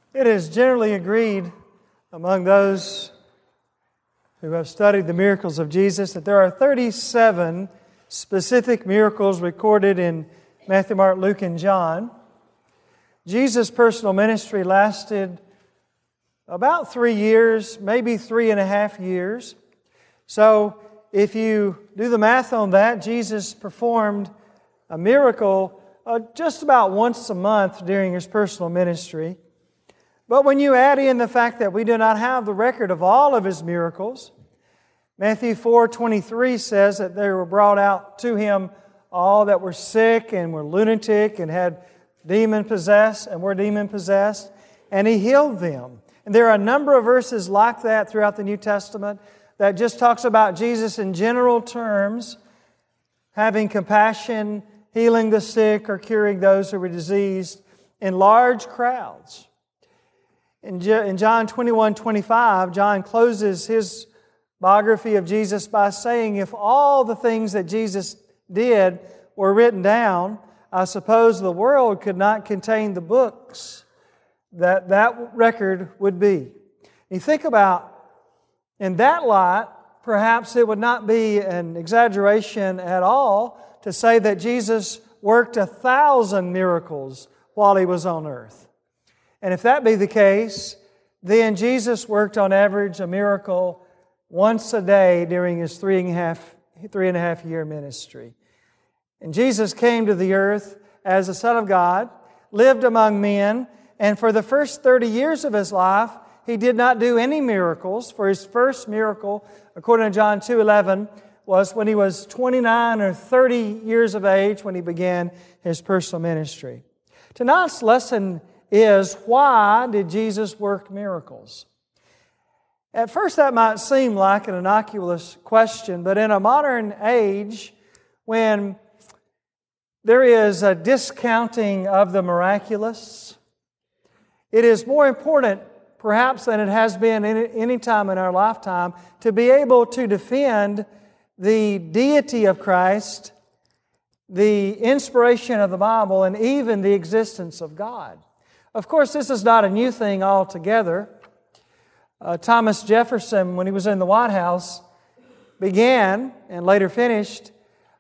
It is generally agreed among those who have studied the miracles of Jesus that there are 37 specific miracles recorded in Matthew, Mark, Luke, and John. Jesus' personal ministry lasted about 3 years, maybe 3.5 years. So if you do the math on that, Jesus performed a miracle just about once a month during His personal ministry. But when you add in the fact that we do not have the record of all of His miracles, Matthew 4:23 says that they were brought out to Him all that were sick and were lunatic and had demon-possessed and were demon-possessed, and He healed them. And there are a number of verses like that throughout the New Testament that just talks about Jesus in general terms, having compassion, healing the sick, or curing those who were diseased in large crowds. In John 21:25, John closes his biography of Jesus by saying, if all the things that Jesus did were written down, I suppose the world could not contain the books that record would be. You think about, in that light, perhaps it would not be an exaggeration at all to say that Jesus worked 1,000 miracles while He was on earth. And if that be the case, then Jesus worked on average a miracle once a day during His 3.5 year ministry. And Jesus came to the earth as the Son of God, lived among men, and for the first 30 years of His life, He did not do any miracles. For His first miracle, according to John 2:11, was when He was 29 or 30 years of age when He began His personal ministry. Tonight's lesson is, why did Jesus work miracles? At first that might seem like an innocuous question, but in a modern age when there is a discounting of the miraculous, it is more important perhaps than it has been any time in our lifetime to be able to defend the deity of Christ, the inspiration of the Bible, and even the existence of God. Of course, this is not a new thing altogether. Thomas Jefferson, when he was in the White House, began and later finished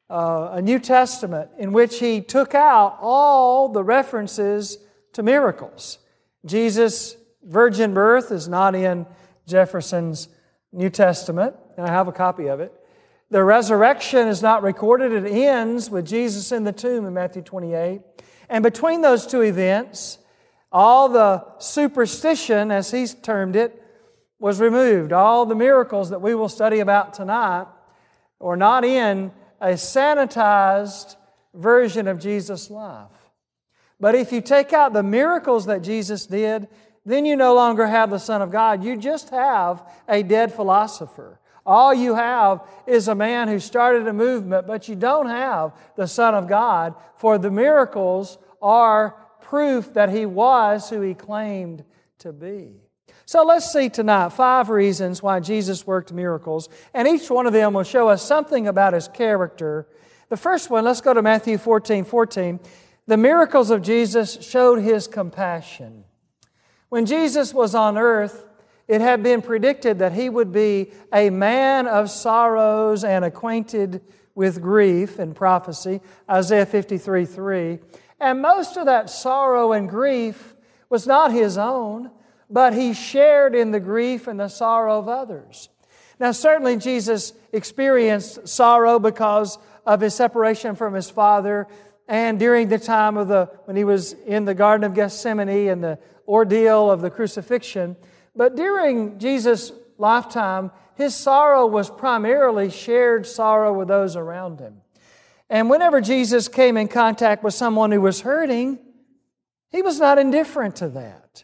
a New Testament in which he took out all the references to miracles. Jesus' virgin birth is not in Jefferson's New Testament, and I have a copy of it. The resurrection is not recorded. It ends with Jesus in the tomb in Matthew 28. And between those two events, all the superstition, as he termed it, was removed. All the miracles that we will study about tonight were not in a sanitized version of Jesus' life. But if you take out the miracles that Jesus did, then you no longer have the Son of God. You just have a dead philosopher. All you have is a man who started a movement, but you don't have the Son of God, for the miracles are proof that He was who He claimed to be. So let's see tonight 5 reasons why Jesus worked miracles, and each one of them will show us something about His character. The first one, let's go to Matthew 14:14. The miracles of Jesus showed His compassion. When Jesus was on earth, it had been predicted that He would be a man of sorrows and acquainted with grief in prophecy, Isaiah 53:3. And most of that sorrow and grief was not His own, but He shared in the grief and the sorrow of others. Now, certainly Jesus experienced sorrow because of His separation from His Father, and during the time of when He was in the Garden of Gethsemane and the ordeal of the crucifixion. But during Jesus' lifetime, His sorrow was primarily shared sorrow with those around Him. And whenever Jesus came in contact with someone who was hurting, He was not indifferent to that.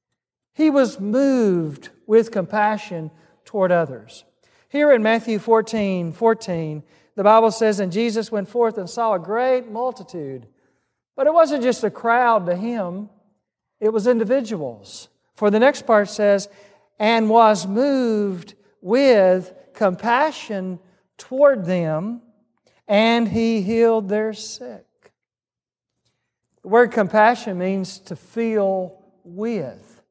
He was moved with compassion toward others. Here in Matthew 14:14, the Bible says, and Jesus went forth and saw a great multitude. But it wasn't just a crowd to Him, it was individuals. For the next part says, and was moved with compassion toward them, and He healed their sick. The word compassion means to feel with.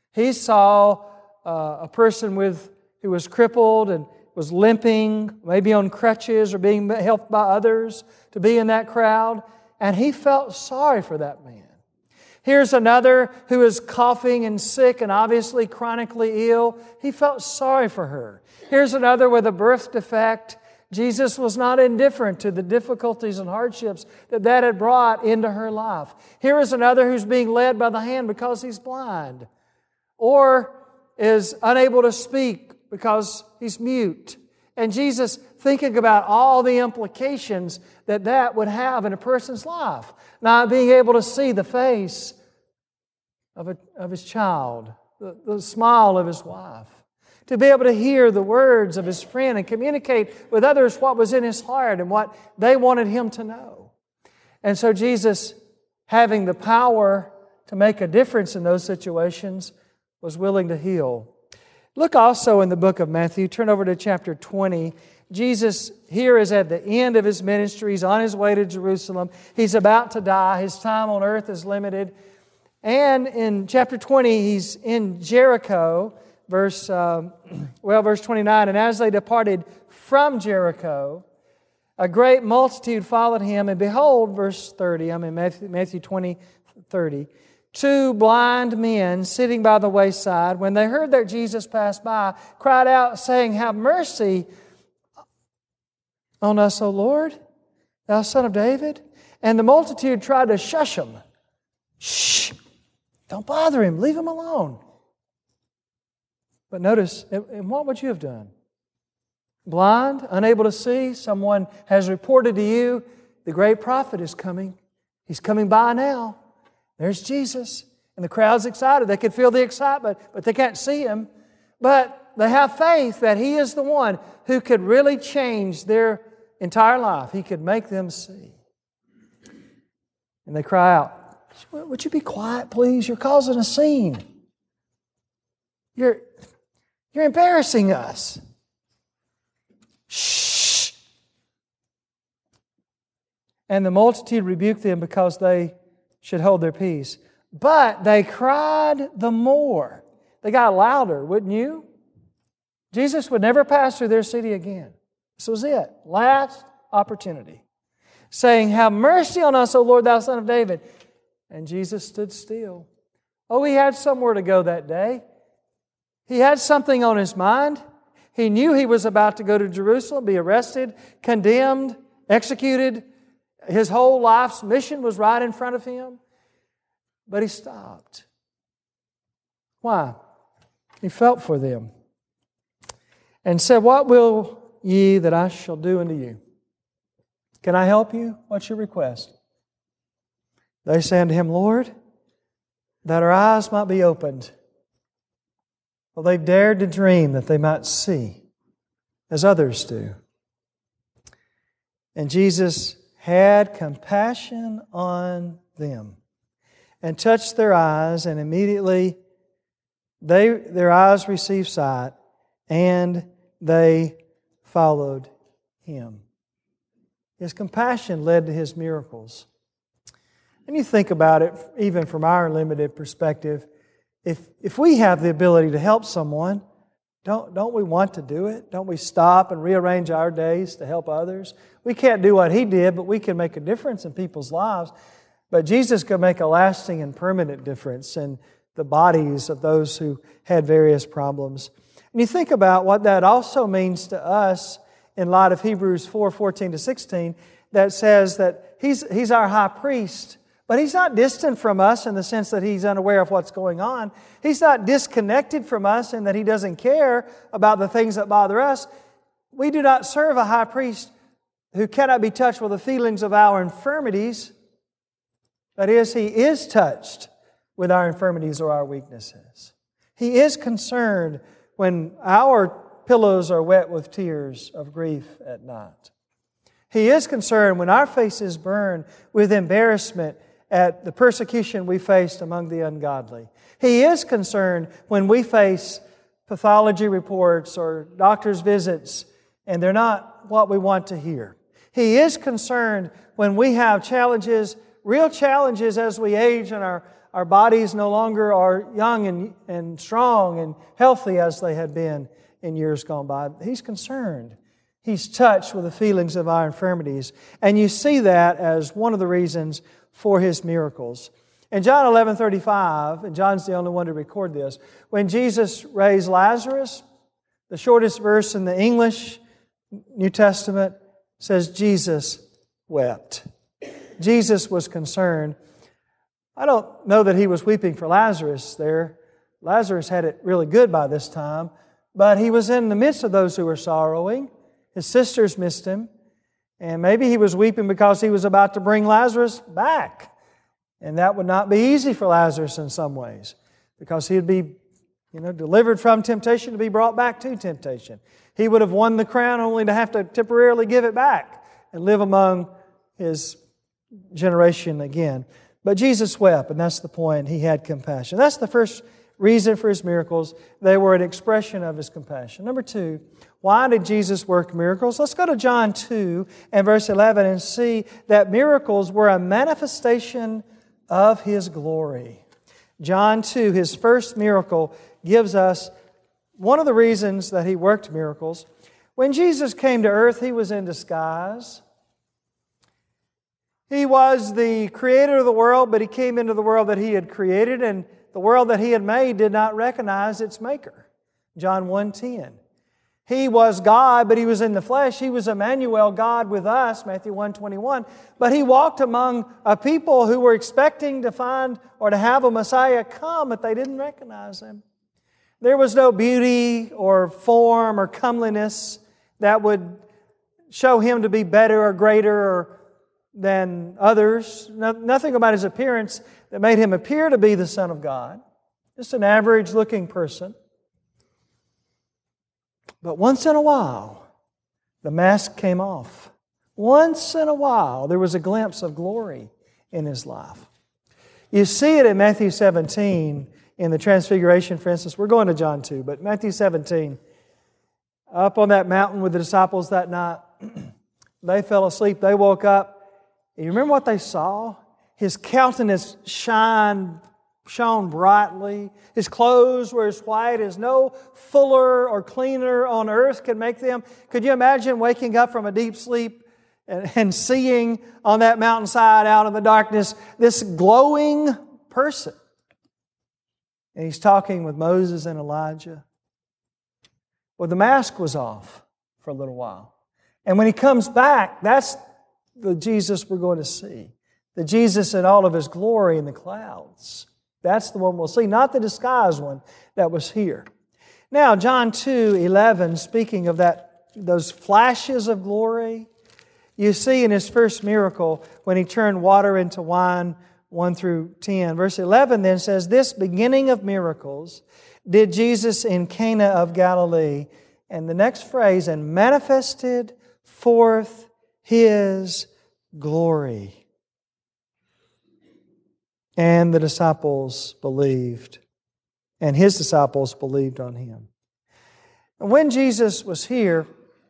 He saw a person who was crippled and was limping, maybe on crutches or being helped by others to be in that crowd, and He felt sorry for that man. Here's another who is coughing and sick and obviously chronically ill. He felt sorry for her. Here's another with a birth defect. Jesus was not indifferent to the difficulties and hardships that had brought into her life. Here is another who's being led by the hand because he's blind, or is unable to speak because he's mute. And Jesus, thinking about all the implications that would have in a person's life, not being able to see the face of his child, the smile of his wife, to be able to hear the words of his friend and communicate with others what was in his heart and what they wanted him to know. And so Jesus, having the power to make a difference in those situations, was willing to heal. Look also in the book of Matthew. Turn over to chapter 20. Jesus here is at the end of His ministry. He's on His way to Jerusalem. He's about to die. His time on earth is limited. And in chapter 20, He's in Jericho, verse 29. And as they departed from Jericho, a great multitude followed Him. And behold, verse 30, I'm in Matthew 20, 30. 2 blind men sitting by the wayside, when they heard that Jesus passed by, cried out, saying, "Have mercy on us, O Lord, thou Son of David." And the multitude tried to shush him. Shh! Don't bother him. Leave him alone. But notice, and what would you have done? Blind, unable to see, someone has reported to you, the great prophet is coming. He's coming by now. There's Jesus. And the crowd's excited. They could feel the excitement, but they can't see Him. But they have faith that He is the one who could really change their entire life. He could make them see. And they cry out, "Would you be quiet, please? You're causing a scene. You're embarrassing us." Shh. And the multitude rebuked them because they should hold their peace. But they cried the more. They got louder, wouldn't you? Jesus would never pass through their city again. This was it. Last opportunity. Saying, "Have mercy on us, O Lord, thou Son of David." And Jesus stood still. Oh, He had somewhere to go that day. He had something on His mind. He knew He was about to go to Jerusalem, be arrested, condemned, executed. His whole life's mission was right in front of Him. But He stopped. Why? He felt for them. And said, "What will ye that I shall do unto you? Can I help you? What's your request?" They say unto Him, "Lord, that our eyes might be opened." Well, they dared to dream that they might see as others do. And Jesus had compassion on them and touched their eyes, and immediately their eyes received sight, and they followed Him. His compassion led to His miracles. And you think about it, even from our limited perspective, if we have the ability to help someone, don't we want to do it? Don't we stop and rearrange our days to help others? We can't do what He did, but we can make a difference in people's lives. But Jesus could make a lasting and permanent difference in the bodies of those who had various problems. And you think about what that also means to us in light of Hebrews 4:14-16, that says that He's our high priest. But He's not distant from us in the sense that He's unaware of what's going on. He's not disconnected from us in that He doesn't care about the things that bother us. We do not serve a high priest who cannot be touched with the feelings of our infirmities. That is, He is touched with our infirmities or our weaknesses. He is concerned when our pillows are wet with tears of grief at night. He is concerned when our faces burn with embarrassment at the persecution we faced among the ungodly. He is concerned when we face pathology reports or doctor's visits and they're not what we want to hear. He is concerned when we have challenges, real challenges as we age in our our bodies no longer are young and strong and healthy as they had been in years gone by. He's concerned. He's touched with the feelings of our infirmities. And you see that as one of the reasons for His miracles. In John 11:35, and John's the only one to record this, when Jesus raised Lazarus, the shortest verse in the English New Testament says Jesus wept. Jesus was concerned. I don't know that He was weeping for Lazarus there. Lazarus had it really good by this time, but He was in the midst of those who were sorrowing. His sisters missed Him, and maybe He was weeping because He was about to bring Lazarus back. And that would not be easy for Lazarus in some ways, because he'd be, delivered from temptation to be brought back to temptation. He would have won the crown only to have to temporarily give it back and live among his generation again. But Jesus wept, and that's the point. He had compassion. That's the first reason for His miracles. They were an expression of His compassion. Number two, why did Jesus work miracles? Let's go to John 2 and verse 11 and see that miracles were a manifestation of His glory. John 2, His first miracle, gives us one of the reasons that He worked miracles. When Jesus came to earth, He was in disguise. He was the creator of the world, but He came into the world that He had created, and the world that He had made did not recognize its Maker. John 1:10. He was God, but He was in the flesh. He was Emmanuel, God with us, Matthew 1:21. But He walked among a people who were expecting to find or to have a Messiah come, but they didn't recognize Him. There was no beauty or form or comeliness that would show Him to be better or greater than others. Nothing about His appearance that made Him appear to be the Son of God. Just an average-looking person. But once in a while, the mask came off. Once in a while, there was a glimpse of glory in His life. You see it in Matthew 17, in the Transfiguration, for instance. We're going to John 2, but Matthew 17, up on that mountain with the disciples that night, they fell asleep. They woke up. And you remember what they saw? His countenance shone brightly. His clothes were as white as no fuller or cleaner on earth could make them. Could you imagine waking up from a deep sleep and seeing on that mountainside out in the darkness this glowing person? And He's talking with Moses and Elijah. Well, the mask was off for a little while. And when He comes back, that's the Jesus we're going to see. The Jesus in all of His glory in the clouds. That's the one we'll see, not the disguised one that was here. Now, John 2:11, speaking of those flashes of glory, you see in His first miracle when He turned water into wine, 1 through 10. Verse 11 then says, "This beginning of miracles did Jesus in Cana of Galilee." And the next phrase, "and manifested forth His glory. And the disciples believed, and His disciples believed on Him." And when Jesus was here,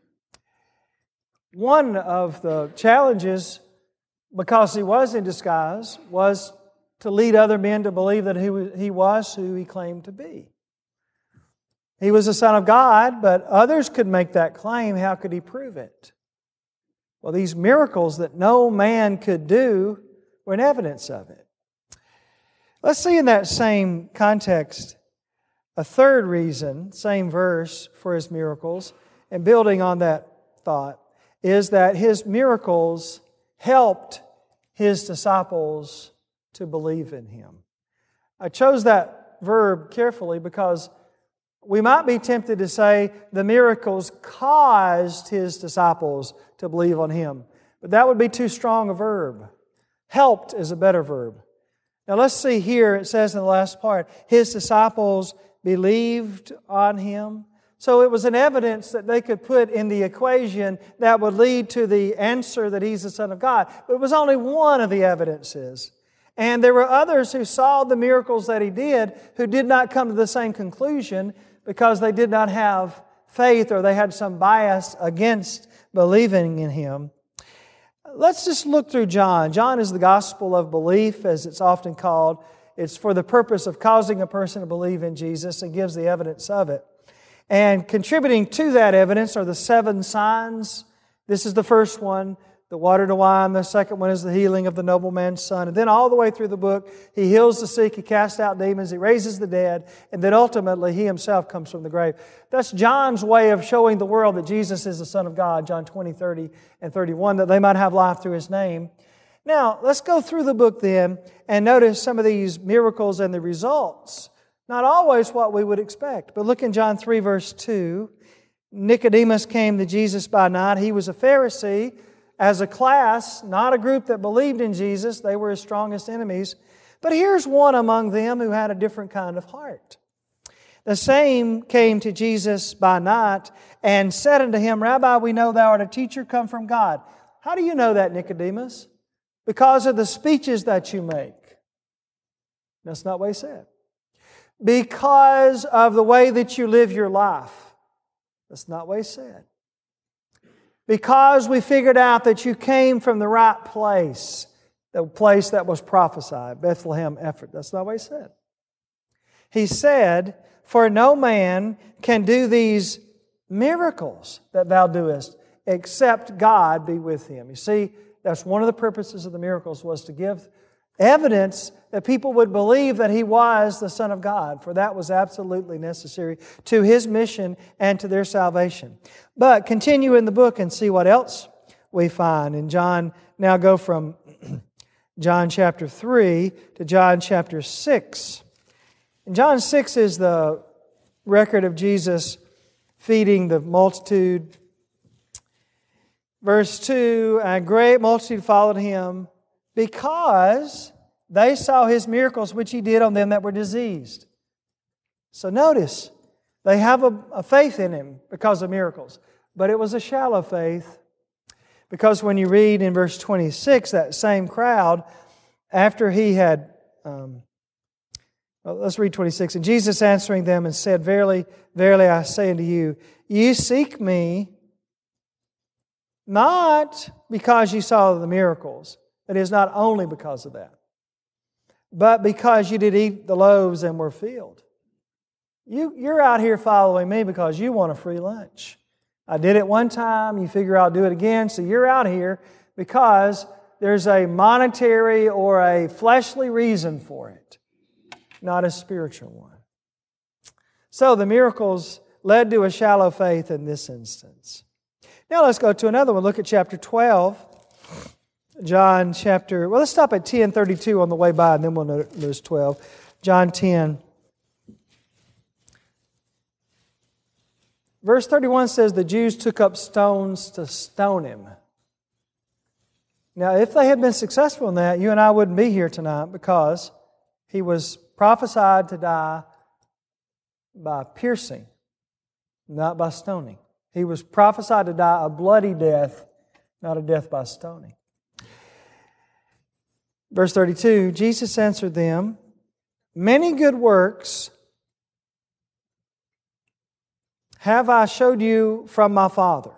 one of the challenges, because He was in disguise, was to lead other men to believe that He was who He claimed to be. He was the Son of God, but others could make that claim. How could He prove it? Well, these miracles that no man could do were an evidence of it. Let's see in that same context a third reason, same verse, for His miracles, and building on that thought, is that His miracles helped His disciples to believe in Him. I chose that verb carefully because we might be tempted to say the miracles caused His disciples to believe on Him, but that would be too strong a verb. Helped is a better verb. Now let's see here, it says in the last part, His disciples believed on Him. So it was an evidence that they could put in the equation that would lead to the answer that He's the Son of God. But it was only one of the evidences. And there were others who saw the miracles that He did who did not come to the same conclusion because they did not have faith or they had some bias against believing in Him. Let's just look through John. John is the gospel of belief, as it's often called. It's for the purpose of causing a person to believe in Jesus and gives the evidence of it. And contributing to that evidence are the 7 signs. This is the first one, the water to wine. The second one is the healing of the nobleman's son. And then all the way through the book, He heals the sick, He casts out demons, He raises the dead, and then ultimately He Himself comes from the grave. That's John's way of showing the world that Jesus is the Son of God, John 20, 30, and 31, that they might have life through His name. Now, let's go through the book then and notice some of these miracles and the results. Not always what we would expect. But look in John 3, verse 2. Nicodemus came to Jesus by night. He was a Pharisee. As a class, not a group that believed in Jesus. They were His strongest enemies. But here's one among them who had a different kind of heart. The same came to Jesus by night and said unto Him, Rabbi, we know Thou art a teacher come from God. How do you know that, Nicodemus? Because of the speeches that you make. That's not what He said. Because of the way that you live your life. That's not what He said. Because we figured out that you came from the right place, the place that was prophesied, Bethlehem Ephrath. That's not what He said. He said, for no man can do these miracles that Thou doest, except God be with him. You see, that's one of the purposes of the miracles, was to give evidence that people would believe that He was the Son of God, for that was absolutely necessary to His mission and to their salvation. But continue in the book and see what else we find. And John, now go from John chapter 3 to John chapter 6. And John 6 is the record of Jesus feeding the multitude. Verse 2, a great multitude followed Him, because they saw His miracles which He did on them that were diseased. So notice, they have a faith in Him because of miracles. But it was a shallow faith. Because when you read in verse 26, that same crowd, after He had... let's read 26. And Jesus answering them and said, Verily, verily, I say unto you, ye seek Me, not because ye saw the miracles. It is not only because of that, but because you did eat the loaves and were filled. You're out here following Me because you want a free lunch. I did it one time, you figure I'll do it again, so you're out here because there's a monetary or a fleshly reason for it, not a spiritual one. So the miracles led to a shallow faith in this instance. Now let's go to another one. Look at chapter 12. John chapter... Well, let's stop at 10:32 on the way by, and then we'll notice 12. John 10. Verse 31 says, the Jews took up stones to stone Him. Now, if they had been successful in that, you and I wouldn't be here tonight, because He was prophesied to die by piercing, not by stoning. He was prophesied to die a bloody death, not a death by stoning. Verse 32, Jesus answered them, many good works have I showed you from My Father.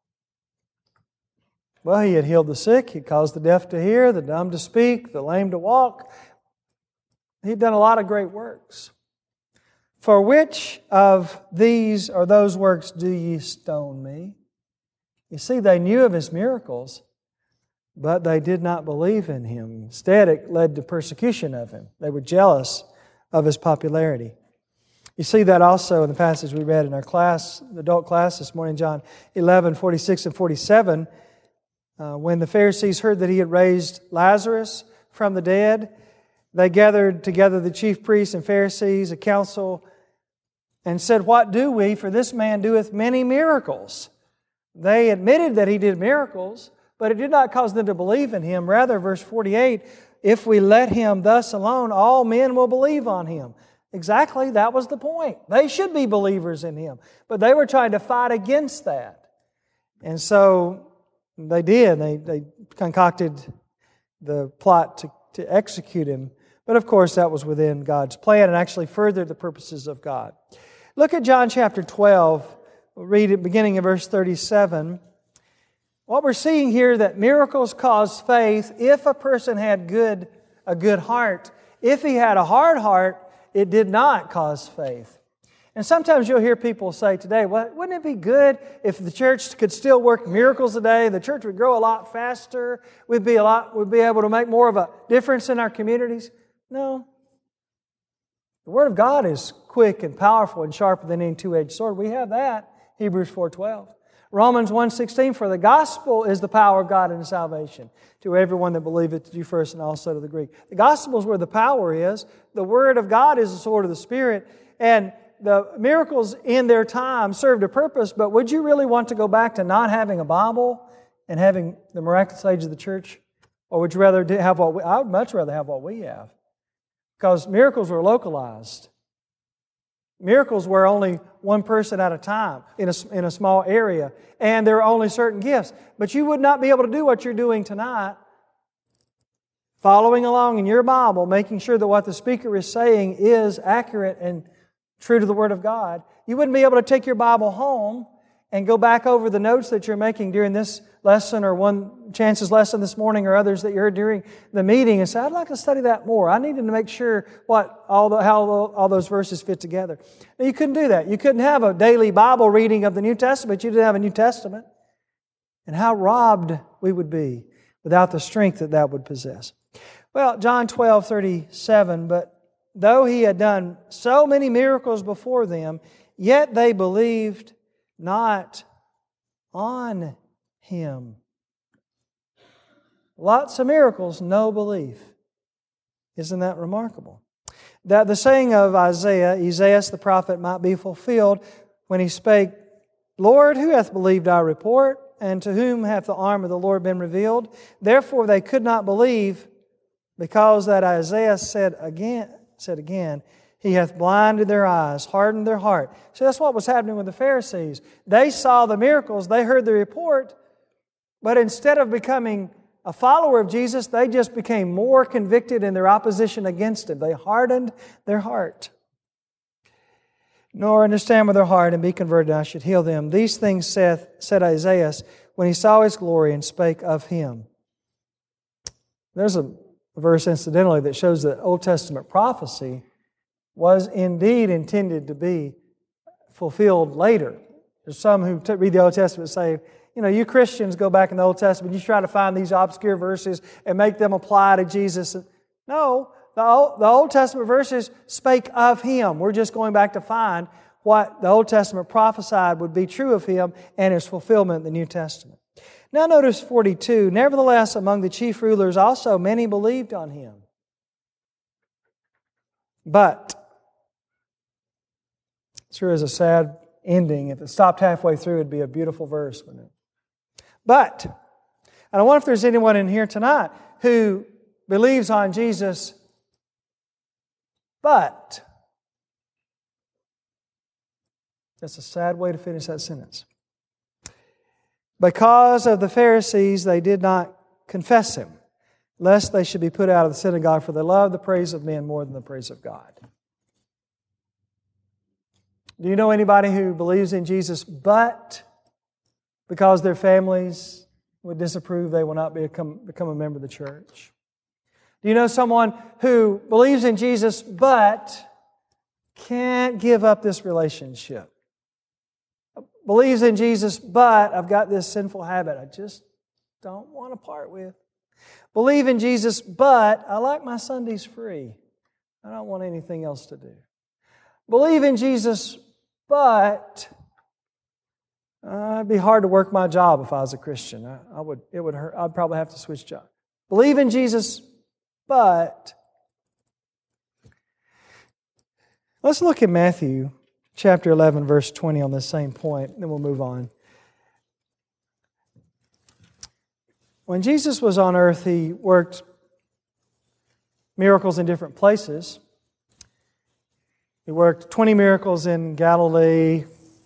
Well, He had healed the sick, He caused the deaf to hear, the dumb to speak, the lame to walk. He'd done a lot of great works. For which of these or those works do ye stone Me? You see, they knew of His miracles, but they did not believe in Him. Instead, it led to persecution of Him. They were jealous of His popularity. You see that also in the passage we read in our class, the adult class this morning, John 11, 46 and 47. When the Pharisees heard that He had raised Lazarus from the dead, they gathered together the chief priests and Pharisees, a council, and said, what do we? For this man doeth many miracles. They admitted that He did miracles, but it did not cause them to believe in Him. Rather, verse 48, if we let Him thus alone, all men will believe on Him. Exactly, that was the point. They should be believers in Him. But they were trying to fight against that. And so they did. They concocted the plot to execute Him. But of course, that was within God's plan and actually furthered the purposes of God. Look at John chapter 12. We'll read it beginning in verse 37. What we're seeing here, that miracles cause faith if a person had a good heart If he had a hard heart, it did not cause faith. And sometimes you'll hear people say today, well, wouldn't it be good if the church could still work miracles today? The church would grow a lot faster. We'd be able to make more of a difference in our communities. No. The Word of God is quick and powerful and sharper than any two-edged sword. We have that. Hebrews 4:12. Romans 1:16, for the gospel is the power of God unto salvation to everyone that believeth, to Jew first and also to the Greek. The gospel is where the power is. The Word of God is the sword of the Spirit. And the miracles in their time served a purpose, but would you really want to go back to not having a Bible and having the miraculous age of the church? Or would you rather have I would much rather have what we have. Because miracles were localized. Miracles were only one person at a time in a small area. And there are only certain gifts. But you would not be able to do what you're doing tonight, following along in your Bible, making sure that what the speaker is saying is accurate and true to the Word of God. You wouldn't be able to take your Bible home and go back over the notes that you're making during this lesson or one Chance's lesson this morning or others that you heard during the meeting and say, I'd like to study that more. I needed to make sure how all those verses fit together. Now, you couldn't do that. You couldn't have a daily Bible reading of the New Testament. You didn't have a New Testament. And how robbed we would be without the strength that would possess. Well, John 12:37, but though He had done so many miracles before them, yet they believed not on Him. Lots of miracles, no belief. Isn't that remarkable? That the saying of Isaiah the prophet might be fulfilled when he spake, Lord, who hath believed our report? And to whom hath the arm of the Lord been revealed? Therefore they could not believe, because that Isaiah said again, He hath blinded their eyes, hardened their heart. So that's what was happening with the Pharisees. They saw the miracles, they heard the report, but instead of becoming a follower of Jesus, they just became more convicted in their opposition against Him. They hardened their heart. Nor understand with their heart and be converted, I should heal them. These things said Isaiah when he saw His glory and spake of Him. There's a verse, incidentally, that shows that Old Testament prophecy was indeed intended to be fulfilled later. There's some who read the Old Testament and say, you Christians go back in the Old Testament, you try to find these obscure verses and make them apply to Jesus. No, the Old Testament verses spake of Him. We're just going back to find what the Old Testament prophesied would be true of Him and His fulfillment in the New Testament. Now notice 42, nevertheless among the chief rulers also many believed on Him. But, sure is a sad ending. If it stopped halfway through, it'd be a beautiful verse, wouldn't it? But, and I wonder if there's anyone in here tonight who believes on Jesus, but. That's a sad way to finish that sentence. Because of the Pharisees, they did not confess Him, lest they should be put out of the synagogue, for they love the praise of men more than the praise of God. Do you know anybody who believes in Jesus, but because their families would disapprove, they will not become a member of the church? Do you know someone who believes in Jesus, but can't give up this relationship? Believes in Jesus, but I've got this sinful habit I just don't want to part with. Believe in Jesus, but I like my Sundays free. I don't want anything else to do. Believe in Jesus, but it'd be hard to work my job if I was a Christian. It would hurt. I'd probably have to switch jobs. Believe in Jesus, but. Let's look at Matthew chapter 11, verse 20 on this same point, then we'll move on. When Jesus was on earth, He worked miracles in different places. He worked 20 miracles in Galilee,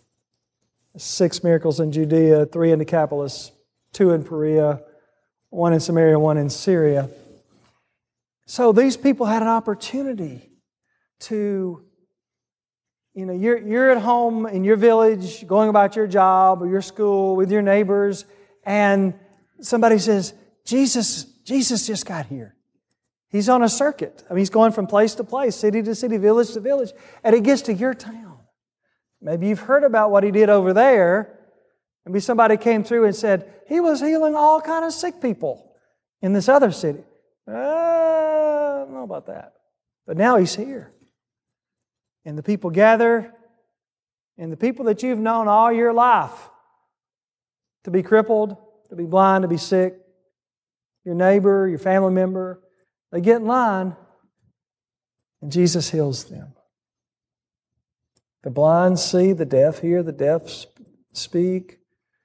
6 miracles in Judea, 3 in Decapolis, 2 in Perea, 1 in Samaria, 1 in Syria. So these people had an opportunity to, you're at home in your village, going about your job or your school with your neighbors, and somebody says, Jesus just got here. He's on a circuit. I mean, he's going from place to place, city to city, village to village, and it gets to your town. Maybe you've heard about what He did over there. Maybe somebody came through and said, He was healing all kind of sick people in this other city. I don't know about that. But now He's here. And the people gather, and the people that you've known all your life to be crippled, to be blind, to be sick, your neighbor, your family member, they get in line, and Jesus heals them. The blind see, the deaf hear, the deaf speak.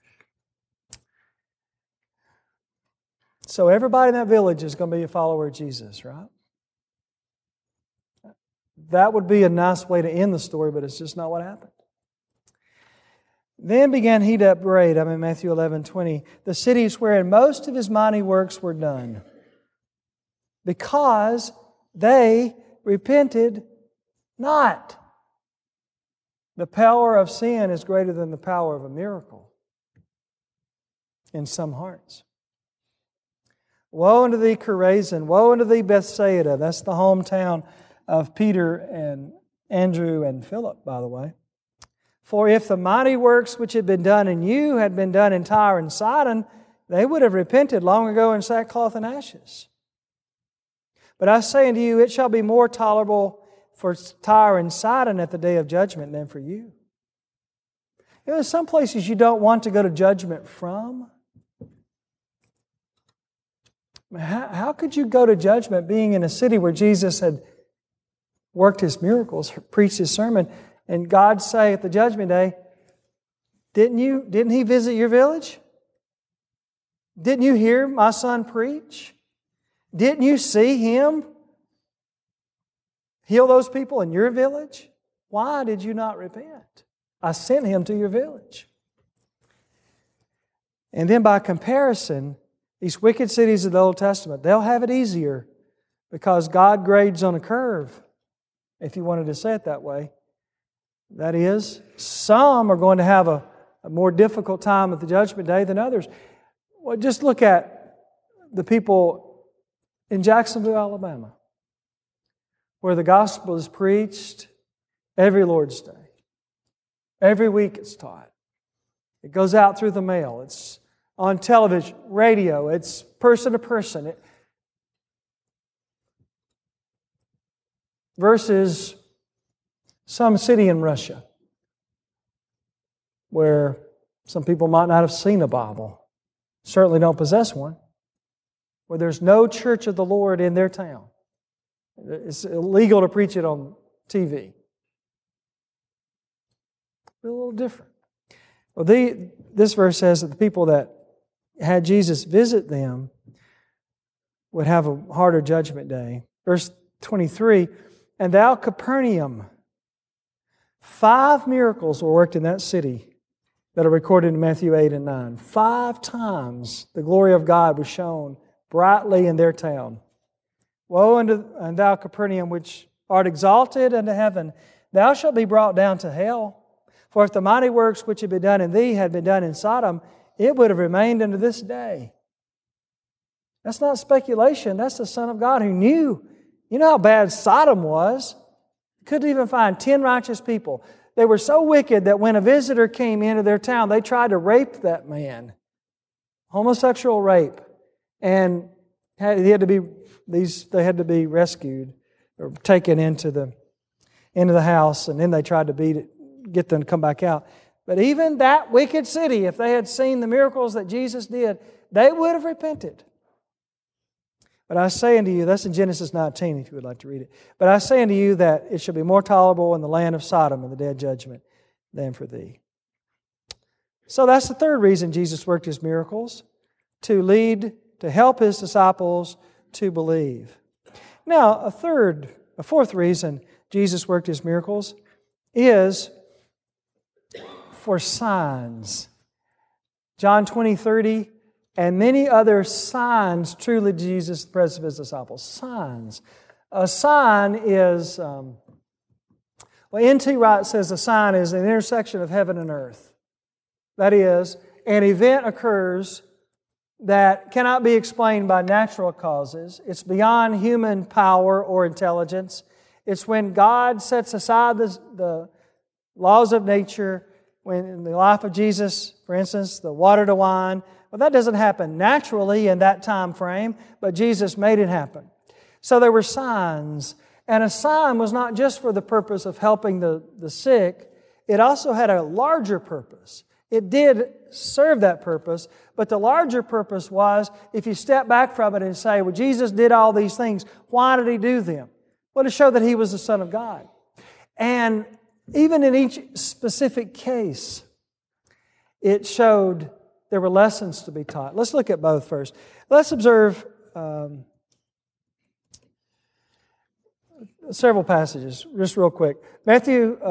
So everybody in that village is going to be a follower of Jesus, right? That would be a nice way to end the story, but it's just not what happened. Then began He to upbraid, I'm in Matthew 11:20, the cities wherein most of His mighty works were done, because they repented not. The power of sin is greater than the power of a miracle in some hearts. Woe unto thee, Chorazin! Woe unto thee, Bethsaida! That's the hometown of Peter and Andrew and Philip, by the way. For if the mighty works which had been done in you had been done in Tyre and Sidon, they would have repented long ago in sackcloth and ashes. But I say unto you, it shall be more tolerable for Tyre and Sidon at the day of judgment than for you. You know, there's some places you don't want to go to judgment from. How could you go to judgment being in a city where Jesus had worked His miracles, preached His sermon, and God say at the judgment day, didn't He visit your village? Didn't you hear my son preach? Didn't you see Him heal those people in your village? Why did you not repent? I sent Him to your village. And then by comparison, these wicked cities of the Old Testament, they'll have it easier because God grades on a curve, if you wanted to say it that way. That is, some are going to have a more difficult time at the judgment day than others. Well, just look at the people in Jacksonville, Alabama, where the gospel is preached every Lord's Day. Every week it's taught. It goes out through the mail. It's on television, radio. It's person to person. Versus some city in Russia where some people might not have seen a Bible, certainly don't possess one, where there's no church of the Lord in their town. It's illegal to preach it on TV. A little different. Well, this verse says that the people that had Jesus visit them would have a harder judgment day. Verse 23, and thou, Capernaum, 5 miracles were worked in that city that are recorded in Matthew 8 and 9. 5 times the glory of God was shown brightly in their town. Woe unto thou, Capernaum, which art exalted unto heaven, thou shalt be brought down to hell. For if the mighty works which had been done in thee had been done in Sodom, it would have remained unto this day. That's not speculation. That's the Son of God who knew. You know how bad Sodom was? Couldn't even find 10 righteous people. They were so wicked that when a visitor came into their town, they tried to rape that man. Homosexual rape. And they had to be rescued or taken into the house, and then they tried to get them to come back out. But even that wicked city, if they had seen the miracles that Jesus did, they would have repented. But I say unto you, that's in Genesis 19 if you would like to read it. But I say unto you that it shall be more tolerable in the land of Sodom in the day of judgment than for thee. So that's the third reason Jesus worked His miracles, to help His disciples to believe. Now, a fourth reason Jesus worked His miracles is for signs. John 20:30, and many other signs truly Jesus the presence of His disciples. Signs. A sign is, N.T. Wright says a sign is an intersection of heaven and earth. That is, an event occurs that cannot be explained by natural causes. It's beyond human power or intelligence. It's when God sets aside the laws of nature, when in the life of Jesus, for instance, the water to wine. Well, that doesn't happen naturally in that time frame, but Jesus made it happen. So there were signs, and a sign was not just for the purpose of helping the sick, it also had a larger purpose. It did serve that purpose, but the larger purpose was, if you step back from it and say, well, Jesus did all these things, why did He do them? Well, to show that He was the Son of God. And even in each specific case, it showed there were lessons to be taught. Let's look at both first. Let's observe several passages, just real quick. Mark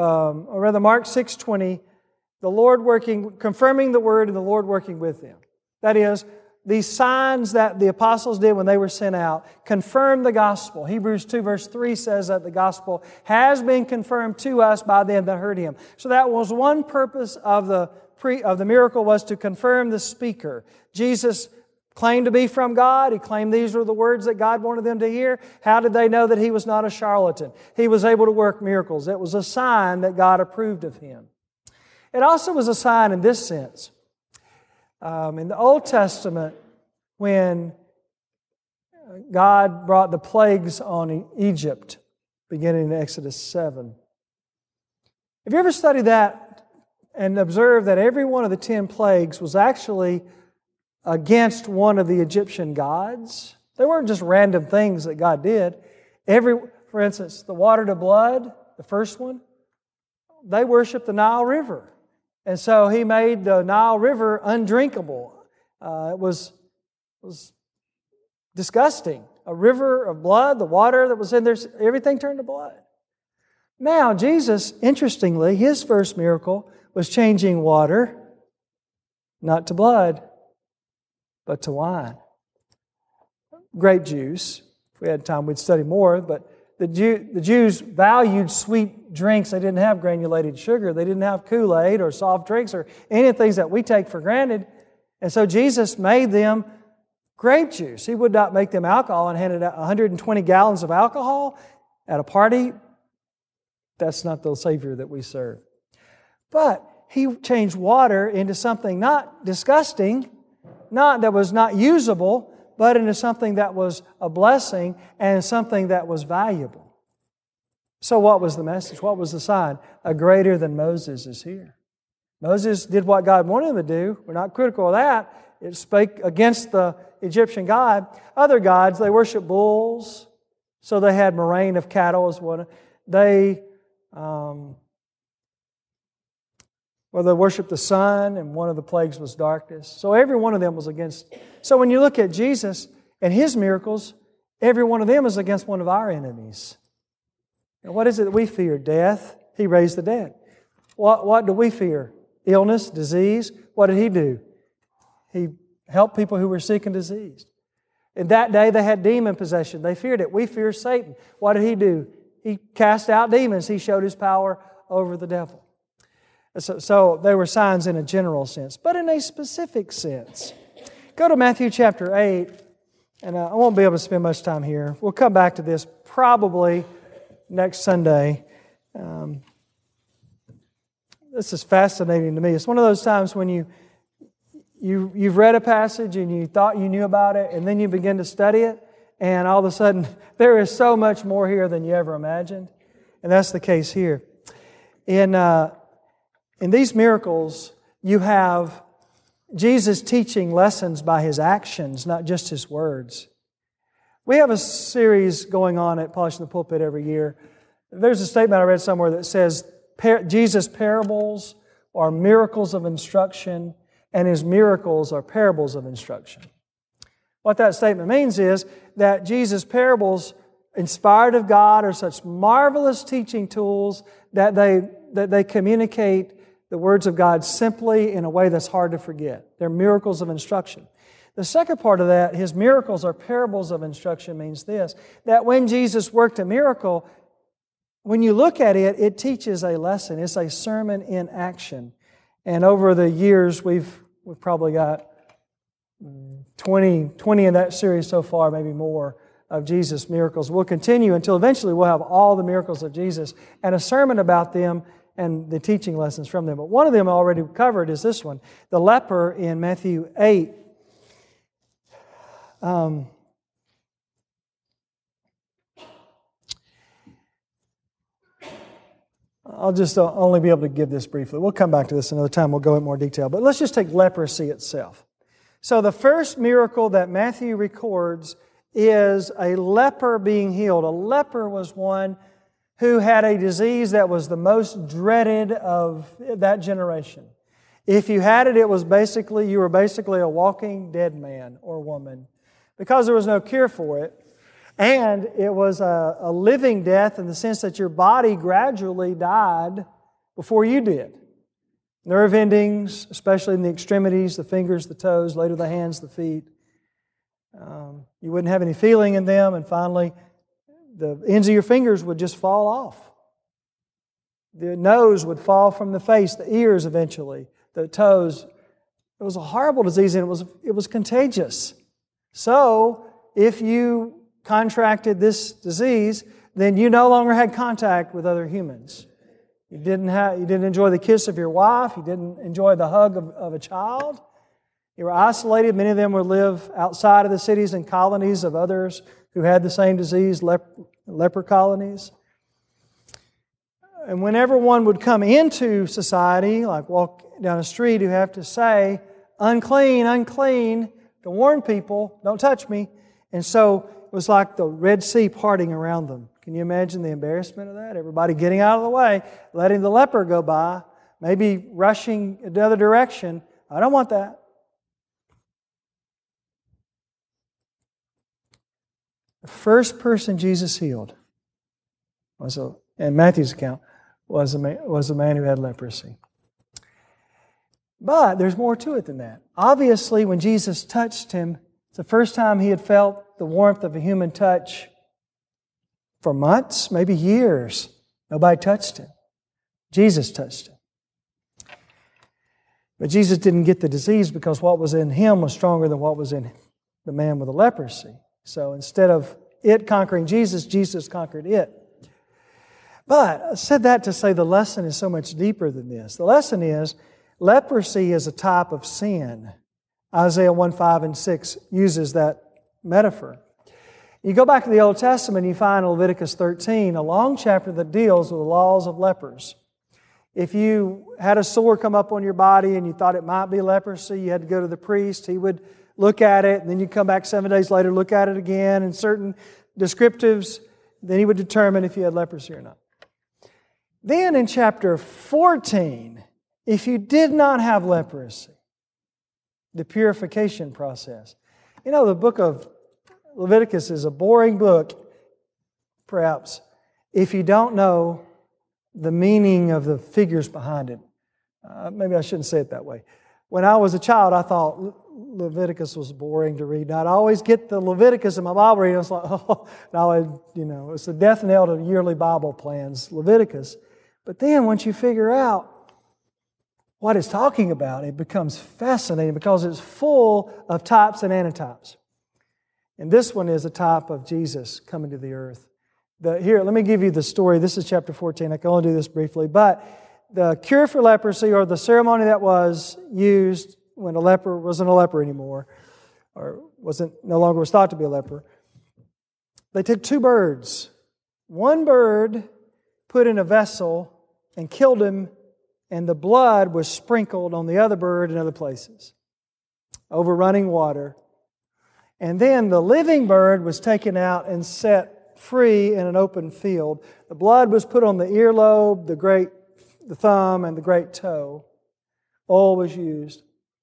6:20, the Lord confirming the Word and the Lord working with them. That is, these signs that the apostles did when they were sent out confirmed the gospel. Hebrews 2 verse 3 says that the gospel has been confirmed to us by them that heard Him. So that was one purpose of the miracle, was to confirm the speaker. Jesus claimed to be from God. He claimed these were the words that God wanted them to hear. How did they know that He was not a charlatan? He was able to work miracles. It was a sign that God approved of Him. It also was a sign in this sense. In the Old Testament, when God brought the plagues on Egypt, beginning in Exodus 7. Have you ever studied that and observed that every one of the 10 plagues was actually against one of the Egyptian gods? They weren't just random things that God did. For instance, the water to blood, the first one, they worshiped the Nile River. And so He made the Nile River undrinkable. It was disgusting. A river of blood, the water that was in there, everything turned to blood. Now, Jesus, interestingly, His first miracle was changing water, not to blood, but to wine. Grape juice. If we had time, we'd study more, but the Jews valued sweet drinks. They didn't have granulated sugar. They didn't have Kool-Aid or soft drinks or any of the things that we take for granted. And so Jesus made them grape juice. He would not make them alcohol and handed out 120 gallons of alcohol at a party. That's not the Savior that we serve. But He changed water into something not disgusting, that was not usable, but into something that was a blessing and something that was valuable. So what was the message? What was the sign? A greater than Moses is here. Moses did what God wanted him to do. We're not critical of that. It spake against the Egyptian god. Other gods, they worship bulls, so they had murrain of cattle as one. They worshiped the sun, and one of the plagues was darkness. So every one of them was against. So when you look at Jesus and His miracles, every one of them is against one of our enemies. And what is it that we fear? Death. He raised the dead. What do we fear? Illness, disease. What did He do? He helped people who were sick and diseased. In that day, they had demon possession. They feared it. We fear Satan. What did He do? He cast out demons. He showed His power over the devil. So they were signs in a general sense, but in a specific sense. Go to Matthew chapter 8, and I won't be able to spend much time here. We'll come back to this probably next Sunday. This is fascinating to me. It's one of those times when you've read a passage and you thought you knew about it, and then you begin to study it, and all of a sudden there is so much more here than you ever imagined. And that's the case here. In these miracles, you have Jesus teaching lessons by His actions, not just His words. We have a series going on at Polishing the Pulpit every year. There's a statement I read somewhere that says Jesus' parables are miracles of instruction, and His miracles are parables of instruction. What that statement means is that Jesus' parables, inspired of God, are such marvelous teaching tools that they communicate the words of God simply in a way that's hard to forget. They're miracles of instruction. The second part of that, His miracles are parables of instruction, means this, that when Jesus worked a miracle, when you look at it, it teaches a lesson. It's a sermon in action. And over the years, we've probably got 20 in that series so far, maybe more, of Jesus' miracles. We'll continue until eventually we'll have all the miracles of Jesus and a sermon about them and the teaching lessons from them. But one of them already covered is this one. The leper in Matthew 8. I'll just only be able to give this briefly. We'll come back to this another time. We'll go in more detail. But let's just take leprosy itself. So the first miracle that Matthew records is a leper being healed. A leper was one who had a disease that was the most dreaded of that generation. If you had it, you were basically a walking dead man or woman because there was no cure for it. And it was a living death in the sense that your body gradually died before you did. Nerve endings, especially in the extremities, the fingers, the toes, later the hands, the feet. You wouldn't have any feeling in them, and finally the ends of your fingers would just fall off. The nose would fall from the face, the ears eventually, the toes. It was a horrible disease, and it was contagious. So, if you contracted this disease, then you no longer had contact with other humans. You didn't enjoy the kiss of your wife. You didn't enjoy the hug of a child. You were isolated. Many of them would live outside of the cities and colonies of others who had the same disease, leper colonies. And whenever one would come into society, like walk down a street, you have to say, unclean, unclean, to warn people, don't touch me. And so it was like the Red Sea parting around them. Can you imagine the embarrassment of that? Everybody getting out of the way, letting the leper go by, maybe rushing in the other direction. I don't want that. The first person Jesus healed in Matthew's account was a man who had leprosy. But there's more to it than that. Obviously, when Jesus touched him, it's the first time he had felt the warmth of a human touch for months, maybe years. Nobody touched him. Jesus touched him. But Jesus didn't get the disease because what was in him was stronger than what was in the man with the leprosy. So instead of it conquering Jesus, Jesus conquered it. But I said that to say the lesson is so much deeper than this. The lesson is leprosy is a type of sin. Isaiah 1, 5, and 6 uses that metaphor. You go back to the Old Testament, you find in Leviticus 13 a long chapter that deals with the laws of lepers. If you had a sore come up on your body and you thought it might be leprosy, you had to go to the priest. He would look at it, and then you'd come back 7 days later, look at it again, and certain descriptives, then he would determine if you had leprosy or not. Then in chapter 14, if you did not have leprosy, the purification process. You know, the book of Leviticus is a boring book, perhaps, if you don't know the meaning of the figures behind it. Maybe I shouldn't say it that way. When I was a child, I thought Leviticus was boring to read. I'd always get the Leviticus in my Bible reading. I was like, it's the death knell to yearly Bible plans, Leviticus. But then once you figure out what it's talking about, it becomes fascinating because it's full of types and antitypes. And this one is a type of Jesus coming to the earth. Here, let me give you the story. This is chapter 14. I can only do this briefly. But the cure for leprosy, or the ceremony that was used when a leper wasn't a leper anymore, or no longer was thought to be a leper, they took 2 birds. One bird put in a vessel and killed him, and the blood was sprinkled on the other bird in other places, over running water. And then the living bird was taken out and set free in an open field. The blood was put on the earlobe, the thumb, and the great toe. Oil was used.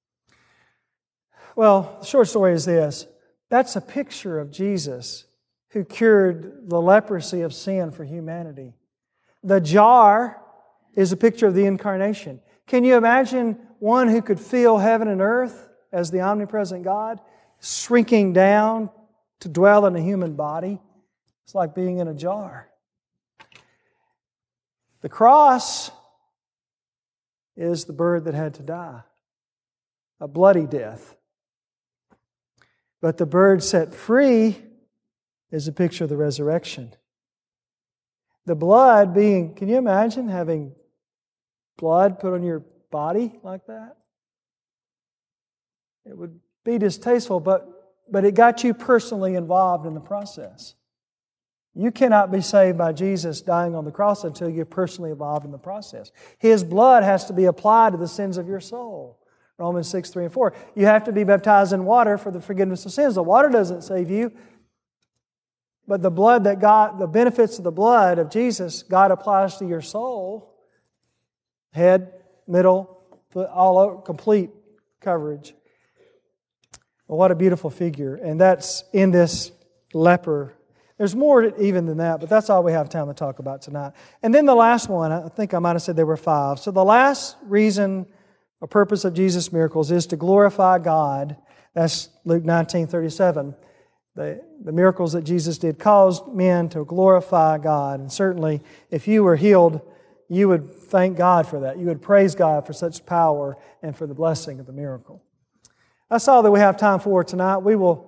Well, the short story is this. That's a picture of Jesus who cured the leprosy of sin for humanity. The jar is a picture of the incarnation. Can you imagine one who could fill heaven and earth as the omnipresent God, shrinking down to dwell in a human body? It's like being in a jar. The cross is the bird that had to die, a bloody death. But the bird set free is a picture of the resurrection. The blood being, can you imagine having blood put on your body like that? It would be distasteful, but it got you personally involved in the process. You cannot be saved by Jesus dying on the cross until you're personally involved in the process. His blood has to be applied to the sins of your soul. Romans 6, 3 and 4. You have to be baptized in water for the forgiveness of sins. The water doesn't save you, but the blood that God, the benefits of the blood of Jesus, God applies to your soul. Head, middle, foot, all over, complete coverage. Well, what a beautiful figure. And that's in this leper. There's more even than that, but that's all we have time to talk about tonight. And then the last one, I think I might have said there were 5. So the last reason or purpose of Jesus' miracles is to glorify God. That's Luke 19:37. The miracles that Jesus did caused men to glorify God. And certainly, if you were healed, you would thank God for that. You would praise God for such power and for the blessing of the miracle. That's all that we have time for tonight. We'll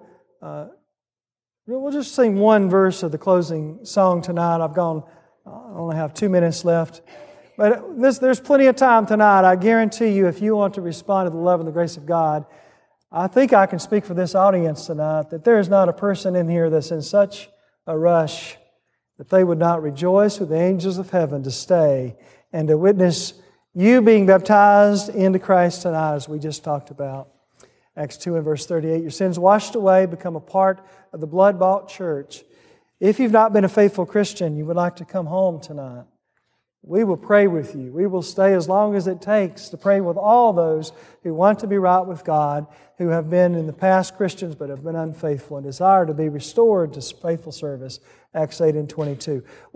just sing one verse of the closing song tonight. I only have 2 minutes left. But there's plenty of time tonight. I guarantee you, if you want to respond to the love and the grace of God, I think I can speak for this audience tonight that there is not a person in here that's in such a rush that they would not rejoice with the angels of heaven to stay and to witness you being baptized into Christ tonight, as we just talked about. Acts 2 and verse 38, your sins washed away, become a part of the blood-bought church. If you've not been a faithful Christian, you would like to come home tonight, we will pray with you. We will stay as long as it takes to pray with all those who want to be right with God, who have been in the past Christians but have been unfaithful and desire to be restored to faithful service. Acts 8 and 22.